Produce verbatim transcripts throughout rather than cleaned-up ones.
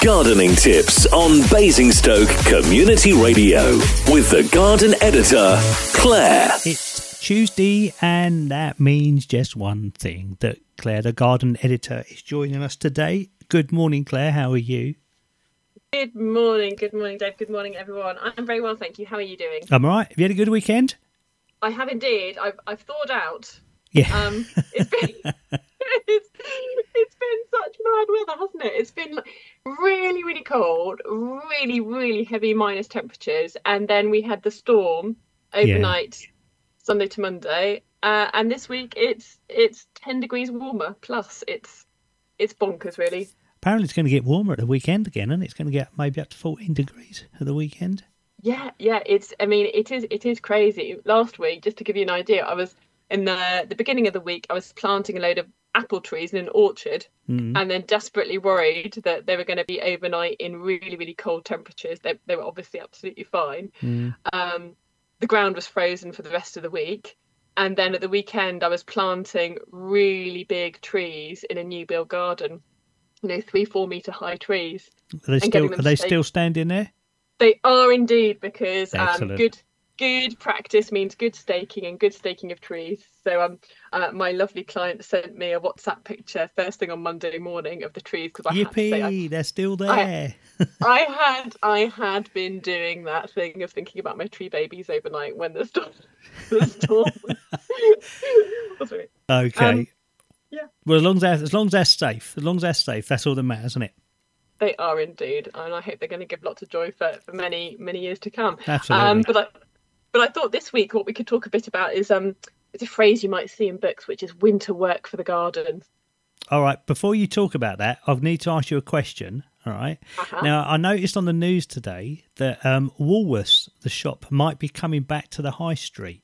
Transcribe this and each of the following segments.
Gardening tips on Basingstoke Community Radio with the garden editor, Claire. It's Tuesday, and that means just one thing, that Claire, the garden editor, is joining us today. Good morning, Claire. How are you? Good morning. Good morning, Dave. Good morning, everyone. I'm very well, thank you. How are you doing? I'm all right. Have you had a good weekend? I have indeed. I've, I've thawed out. Yeah. Um, it's been... It's, it's been such mad weather, hasn't it? It's been really, really cold, really, really heavy minus temperatures, and then we had the storm overnight, yeah. Sunday to Monday, uh, and this week it's it's ten degrees warmer. Plus, it's it's bonkers, really. Apparently, it's going to get warmer at the weekend again, and it's going to get maybe up to fourteen degrees at the weekend. Yeah, yeah. It's. I mean, it is. It is crazy. Last week, just to give you an idea, I was in the the beginning of the week. I was planting a load of apple trees in an orchard, mm. and then desperately worried that they were going to be overnight in really, really cold temperatures. They, they were obviously absolutely fine. Mm. Um, the ground was frozen for the rest of the week. And then at the weekend, I was planting really big trees in a new build garden, you know, three, four metre high trees. Are they, still, are they still standing there? They are indeed, because um, good... Good practice means good staking, and good staking of trees. So um, uh, my lovely client sent me a WhatsApp picture first thing on Monday morning of the trees, because I Yippee, had to say, I, they're still there. I, I had I had been doing that thing of thinking about my tree babies overnight when the storm. The storm was... Okay. Um, yeah. Well, as long as they're, as long as they're safe, as long as they're safe, that's all that matters, isn't it? They are indeed, and I hope they're going to give lots of joy for, for many many years to come. Absolutely. Um, but I, But I thought this week what we could talk a bit about is um, it's a phrase you might see in books, which is winter work for the garden. All right. Before you talk about that, I need to ask you a question. All right. Uh-huh. Now, I noticed on the news today that um, Woolworths, the shop, might be coming back to the high street.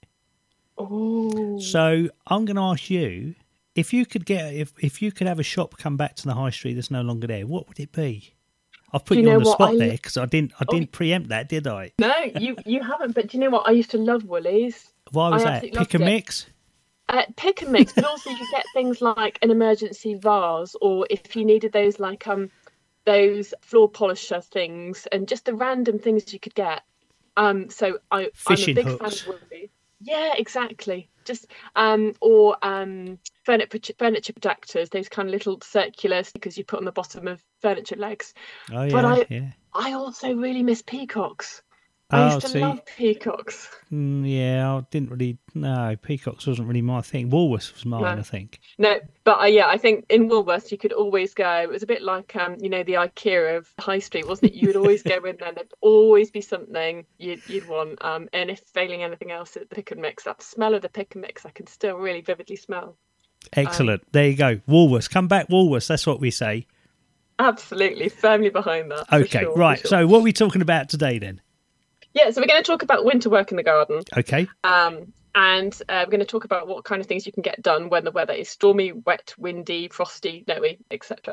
Oh. So I'm going to ask you, if you could get if if you could have a shop come back to the high street that's no longer there, what would it be? I've put you, you on the spot I... there because I didn't I didn't oh. preempt that, did I? No, you, you haven't. But do you know what? I used to love Woolies. Why was I that? Pick and mix? Uh, pick and mix, but also you could get things like an emergency vase, or if you needed those like um those floor polisher things, and just the random things you could get. Um, so I, Fishing I'm a big hooks. fan of Woolies. Yeah, exactly. Just um or um furniture furniture protectors, those kind of little circular stickers you put on the bottom of furniture legs. Oh yeah, but I, yeah. I also really miss peacocks. I oh, used to see, love peacocks. Mm, yeah, I didn't really. No, peacocks wasn't really my thing. Woolworths was mine, no. I think. No, but uh, yeah, I think in Woolworths you could always go. It was a bit like um, you know, the IKEA of High Street, wasn't it? You would always go in there. There'd always be something you'd you'd want. Um, and if failing anything else, the pick and mix. That smell of the pick and mix, I can still really vividly smell. Excellent. Um, there you go. Woolworths, come back, Woolworths. That's what we say. Absolutely, firmly behind that. Okay, sure, right. sure. So, what are we talking about today then? Yeah, so we're going to talk about winter work in the garden. Okay. Um, and uh, we're going to talk about what kind of things you can get done when the weather is stormy, wet, windy, frosty, snowy, et cetera.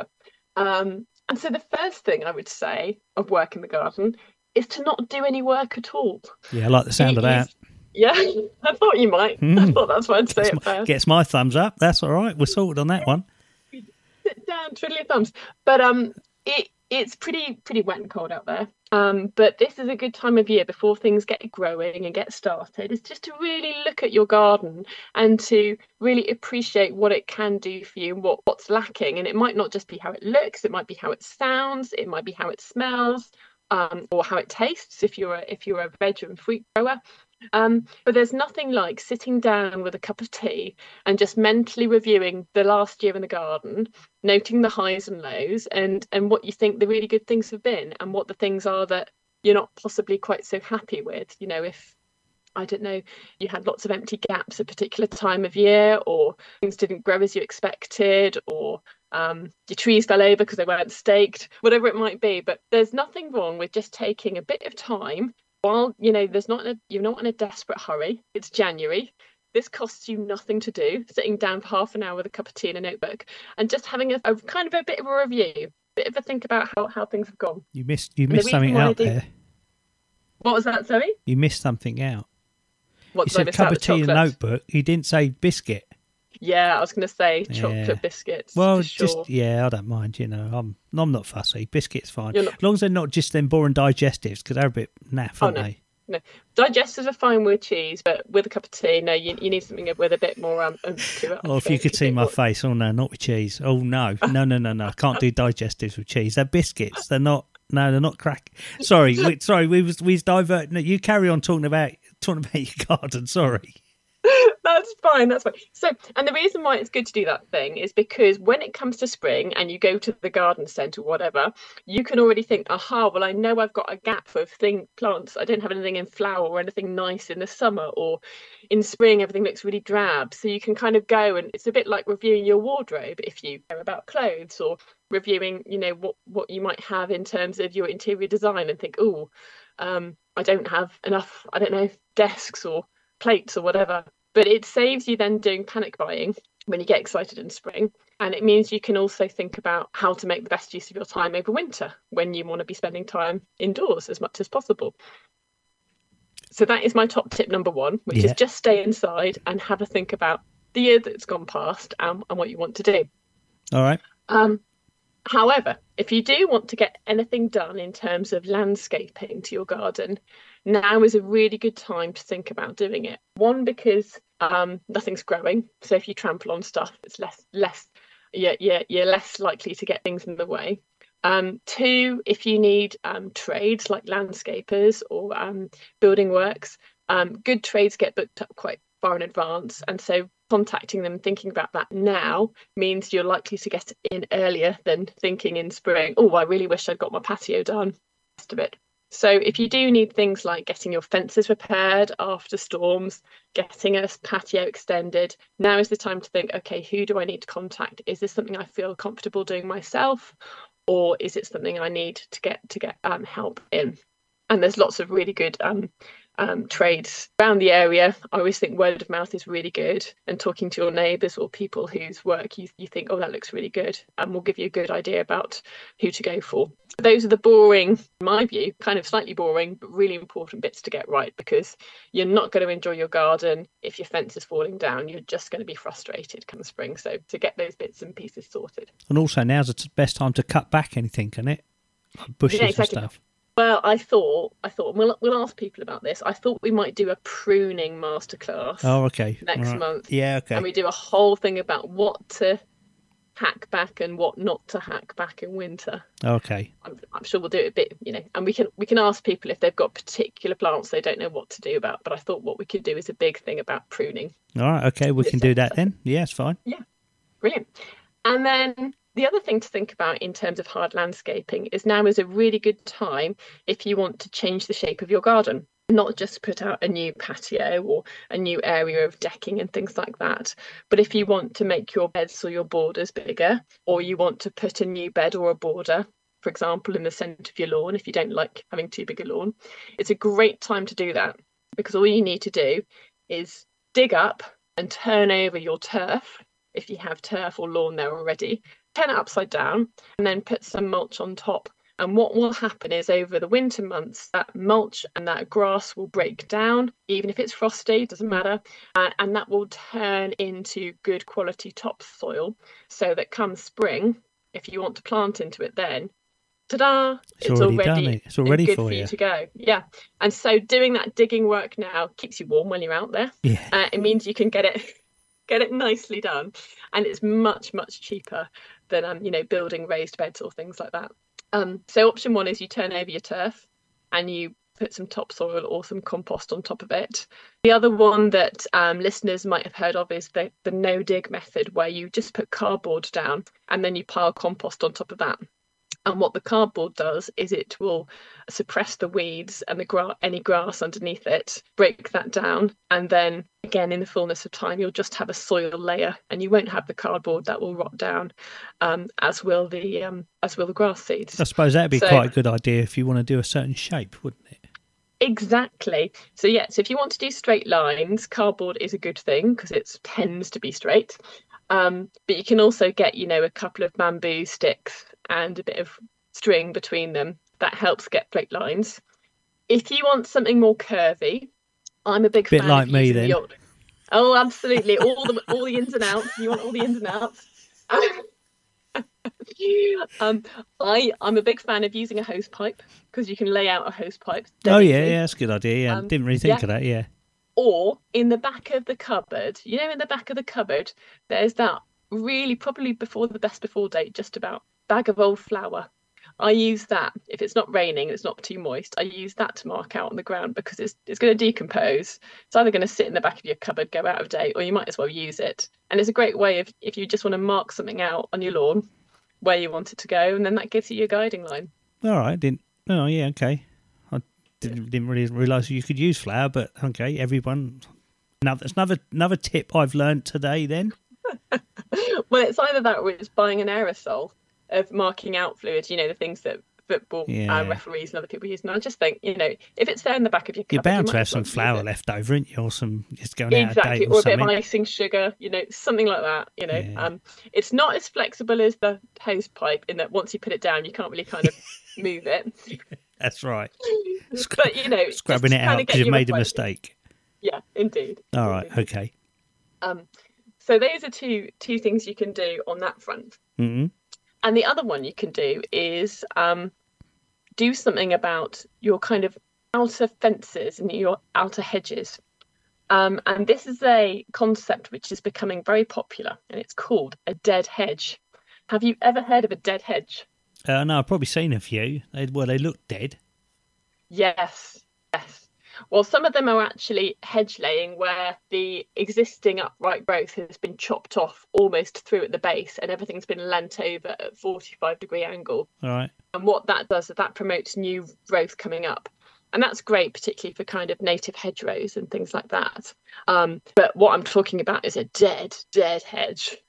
Um, and so the first thing I would say of work in the garden is to not do any work at all. Yeah, I like the sound it of that. Is, yeah, I thought you might. Mm. I thought that's why I'd say gets it my, first. Gets my thumbs up. That's all right. We're sorted on that one. Sit down, twiddle your thumbs. But um, it it's pretty pretty wet and cold out there. Um, but this is a good time of year before things get growing and get started. It's just to really look at your garden and to really appreciate what it can do for you and what, what's lacking. And it might not just be how it looks, it might be how it sounds, it might be how it smells, um, or how it tastes if you're a, if you're a veg and fruit grower. Um, but there's nothing like sitting down with a cup of tea and just mentally reviewing the last year in the garden, noting the highs and lows, and and what you think the really good things have been and what the things are that you're not possibly quite so happy with. You know, if I don't know, you had lots of empty gaps at a particular time of year, or things didn't grow as you expected, or um, your trees fell over because they weren't staked, whatever it might be. But there's nothing wrong with just taking a bit of time. While, you know, there's not a, you're not in a desperate hurry. It's January. This costs you nothing to do, sitting down for half an hour with a cup of tea and a notebook and just having a, a kind of a bit of a review, a bit of a think about how, how things have gone. You missed you missed something out there. What was that, sorry? You missed something out. What, you said cup of tea and notebook. You didn't say biscuit. Yeah, I was going to say chocolate Yeah. biscuits. Well, for sure. just yeah, I don't mind. You know, I'm I'm not fussy. Biscuits fine, You're not- as long as they're not just them boring digestives, because they're a bit naff, Oh, aren't no. they? No, digestives are fine with cheese, but with a cup of tea, no, you, you need something with a bit more um oomph to it. I Oh, if you think. could A see bit my more- face. Oh no, not with cheese. Oh no, no, no, no, no. I can't do digestives with cheese. They're biscuits. They're not. No, they're not crack. Sorry, we, sorry. We was we was diverting. No, you carry on talking about talking about your garden. Sorry. That's fine, that's fine. So, and the reason why it's good to do that thing is because when it comes to spring and you go to the garden centre or whatever, you can already think, aha, well, I know I've got a gap of thing plants. I don't have anything in flower or anything nice in the summer, or in spring, everything looks really drab. So you can kind of go, and it's a bit like reviewing your wardrobe if you care about clothes, or reviewing, you know, what, what you might have in terms of your interior design, and think, oh, um, I don't have enough, I don't know, desks or plates or whatever. But it saves you then doing panic buying when you get excited in spring. And it means you can also think about how to make the best use of your time over winter when you want to be spending time indoors as much as possible. So that is my top tip number one, which Yeah. is just stay inside and have a think about the year that's gone past and, and what you want to do. All right. Um, however, if you do want to get anything done in terms of landscaping to your garden, now is a really good time to think about doing it. One, because um, nothing's growing, so if you trample on stuff, it's less less yeah yeah you're less likely to get things in the way. Um, two, if you need um, trades like landscapers or um, building works, um, good trades get booked up quite far in advance, and so contacting them, thinking about that now, means you're likely to get in earlier than thinking in spring, oh, I really wish I'd got my patio done. Rest of it. So if you do need things like getting your fences repaired after storms, getting a patio extended, now is the time to think, okay, who do I need to contact? Is this something I feel comfortable doing myself, or is it something I need to get to get um, help in? And there's lots of really good um, um, trades around the area. I always think word of mouth is really good, and talking to your neighbours or people whose work you, you think, oh, that looks really good, and will give you a good idea about who to go for. Those are the boring, in my view, kind of slightly boring, but really important bits to get right, because you're not going to enjoy your garden if your fence is falling down. You're just going to be frustrated come spring. So to get those bits and pieces sorted. And also now's the t- best time to cut back anything, can it? Like bushes Yeah, exactly. and stuff. Well, I thought, I thought we'll we'll ask people about this. I thought we might do a pruning masterclass Oh, okay. next Right. month, Yeah, okay. and we do a whole thing about what to hack back and what not to hack back in winter. Okay. I'm, I'm sure we'll do it a bit, you know, and we can we can ask people if they've got particular plants they don't know what to do about. But I thought what we could do is a big thing about pruning. All right. Okay. We can do that then. Yeah, it's fine. Brilliant. And then the other thing to think about in terms of hard landscaping is now is a really good time if you want to change the shape of your garden. Not just put out a new patio or a new area of decking and things like that, but if you want to make your beds or your borders bigger, or you want to put a new bed or a border, for example, in the centre of your lawn, if you don't like having too big a lawn, it's a great time to do that, because all you need to do is dig up and turn over your turf, if you have turf or lawn there already, turn it upside down and then put some mulch on top. And what will happen is over the winter months, that mulch and that grass will break down, even if it's frosty, doesn't matter. Uh, and that will turn into good quality topsoil, so that come spring, if you want to plant into it then, ta-da, It's already done it. It's already good for for you. you to go. Yeah. And so doing that digging work now keeps you warm when you're out there. Yeah. Uh, it means you can get it get it nicely done. And it's much, much cheaper than, um, you know, building raised beds or things like that. Um, so option one is you turn over your turf and you put some topsoil or some compost on top of it. The other one that um, listeners might have heard of is the, the no-dig method, where you just put cardboard down and then you pile compost on top of that. And what the cardboard does is it will suppress the weeds and the gra- any grass underneath it, break that down, and then again in the fullness of time you'll just have a soil layer, and you won't have the cardboard that will rot down, um, as will the um, as will the grass seeds. I suppose that'd be So- quite a good idea if you want to do a certain shape, wouldn't it? Exactly. So yeah, so if you want to do straight lines, cardboard is a good thing because it tends to be straight. Um, but you can also get, you know, a couple of bamboo sticks and a bit of string between them. That helps get straight lines. If you want something more curvy, I'm a big Bit fan like of me using then. the old. Oh, absolutely. All the all the ins and outs. You want all the ins and outs. um, I I'm a big fan of using a hose pipe because you can lay out a hose pipe. Oh yeah, yeah, that's a good idea. Yeah, Um, didn't really think yeah. of that. Yeah. Or in the back of the cupboard, you know, in the back of the cupboard, there's that really probably before the best before date, just about bag of old flour. I use that if it's not raining, it's not too moist. I use that to mark out on the ground because it's it's going to decompose. It's either going to sit in the back of your cupboard, go out of date, or you might as well use it. And it's a great way of if you just want to mark something out on your lawn where you want it to go, and then that gives you your guiding line. All right. Didn't. Oh yeah. Okay. I didn't didn't really realise you could use flour, but okay. Everyone. Now that's another another tip I've learned today. Then. Well, it's either that or it's buying an aerosol of marking out fluid, you know, the things that football Yeah. uh, referees and other people use. And I just think, you know, if it's there in the back of your You're cupboard, bound you to might have as well some use flour it. left over, aren't you? Or some just going out of Exactly, date or or a bit of something. icing sugar, you know, something like that. You know, Yeah. um, it's not as flexible as the hose pipe in that once you put it down, you can't really kind of move it. That's right. But you know, Scrubbing just it to kinda out get because you you made a reflected. mistake. Yeah, indeed. All right. Indeed. Okay. Um, so those are two two things you can do on that front. Mm-hmm. And the other one you can do is um, do something about your kind of outer fences and your outer hedges. Um, and this is a concept which is becoming very popular, and it's called a dead hedge. Have you ever heard of a dead hedge? Uh, no, I've probably seen a few. They, well, they look dead. Yes, yes. Well, some of them are actually hedge laying where the existing upright growth has been chopped off almost through at the base and everything's been leant over at forty-five degree angle. All right. And what that does is that promotes new growth coming up. And that's great, particularly for kind of native hedgerows and things like that. Um, but what I'm talking about is a dead, dead hedge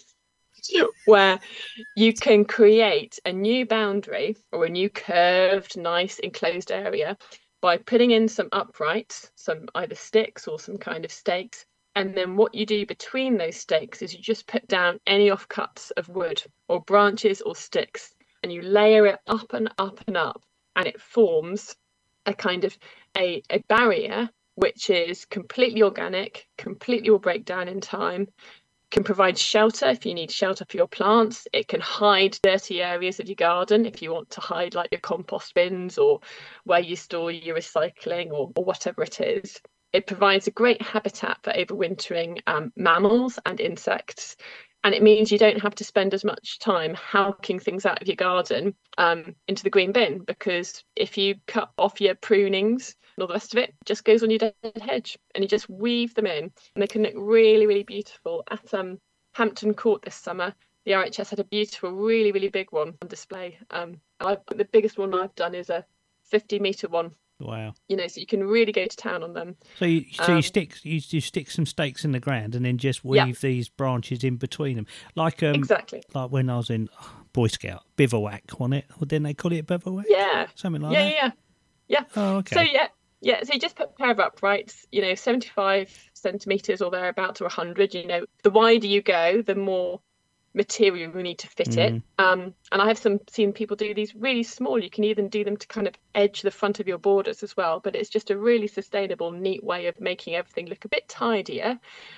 where you can create a new boundary or a new curved, nice enclosed area by putting in some uprights, some either sticks or some kind of stakes. And then what you do between those stakes is you just put down any offcuts of wood or branches or sticks, and you layer it up and up and up, and it forms a kind of a, a barrier which is completely organic, completely will break down in time, can provide shelter if you need shelter for your plants. It can hide dirty areas of your garden if you want to hide like your compost bins or where you store your recycling or, or whatever it is. It provides a great habitat for overwintering um, mammals and insects. And it means you don't have to spend as much time howking things out of your garden um, into the green bin, because if you cut off your prunings and all the rest of it, it just goes on your dead hedge and you just weave them in, and they can look really, really beautiful. At um, Hampton Court this summer, the R H S had a beautiful, really, really big one on display. Um, and I've, the biggest one I've done is a fifty metre one. Wow. You know, so you can really go to town on them. So you so Um, you stick you, you stick some stakes in the ground and then just weave Yeah. these branches in between them, like um Exactly. like when I was in Boy Scout bivouac, wasn't it? Or didn't they call it bivouac? Yeah. Something like Yeah, that. yeah, yeah. Oh, okay. So yeah, yeah. So you just put a pair of uprights, you know, seventy-five centimeters or thereabout to one hundred. You know, the wider you go, the more material you need to fit it. Mm. Um, and I have some seen people do these really small. You can even do them to kind of edge the front of your borders as well. But it's just a really sustainable, neat way of making everything look a bit tidier.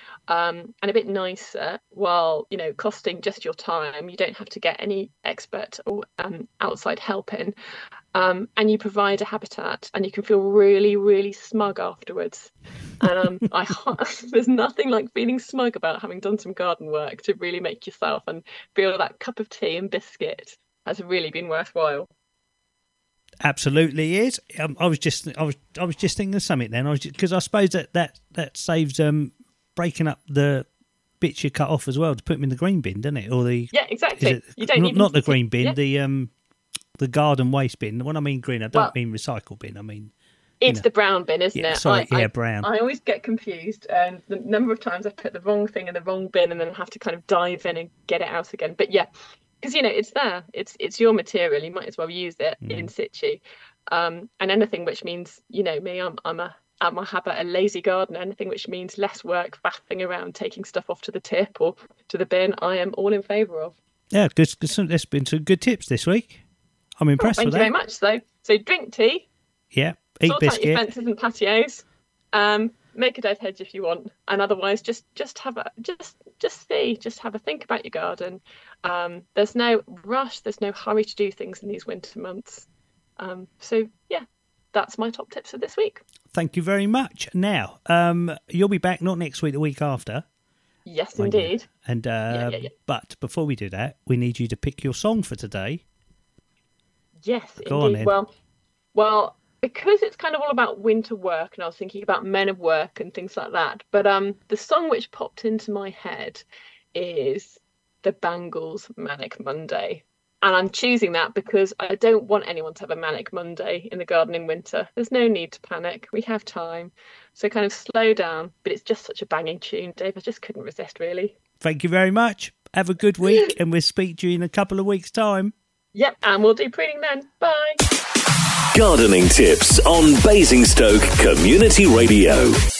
Um, and a bit nicer, while, you know, costing just your time. You don't have to get any expert or um, outside help in, um, and you provide a habitat, and you can feel really, really smug afterwards. And um, I there's nothing like feeling smug about having done some garden work to really make yourself and feel that cup of tea and biscuit has really been worthwhile. Absolutely is. Um, I was just I was I was just thinking of something then. I was because I suppose that that that saves um. breaking up the bits you cut off as well to put them in the green bin, doesn't it? Or the Yeah, exactly. is it, You don't not, even not the stick it- green bin, yeah. the um the garden waste bin. When I mean green, I don't Well, mean recycle bin. I mean It's know. the brown bin, isn't yeah, it? sorry, I, yeah, I, brown. I always get confused, and the number of times I've put the wrong thing in the wrong bin and then have to kind of dive in and get it out again. But yeah, because you know it's there, it's it's your material. You might as well use it Mm. in situ. Um, and anything which means, you know, me, I'm I'm a at my habit a lazy gardener. Anything which means less work faffing around taking stuff off to the tip or to the bin, I am all in favour of. Yeah, good. good- There's been some good tips this week. I'm Oh, impressed thank with you that. very much. So so drink tea, Yeah, eat sort out your biscuit. fences and patios. Um, make a dead hedge if you want, and otherwise just just have a just just see, just have a think about your garden. Um, there's no rush, there's no hurry to do things in these winter months. Um, so yeah, that's my top tips for this week. Thank you very much. Now, um, you'll be back not next week, the week after. Yes, indeed. You? And uh, yeah, yeah, yeah. But before we do that, we need you to pick your song for today. Yes, Go indeed. On, well, well, because it's kind of all about winter work, and I was thinking about men of work and things like that. But um, the song which popped into my head is the Bangles' Manic Monday. And I'm choosing that because I don't want anyone to have a manic Monday in the garden in winter. There's no need to panic. We have time. So kind of slow down. But it's just such a banging tune, Dave. I just couldn't resist, really. Thank you very much. Have a good week, and we'll speak to you in a couple of weeks' time. Yep, and we'll do pruning then. Bye. Gardening tips on Basingstoke Community Radio.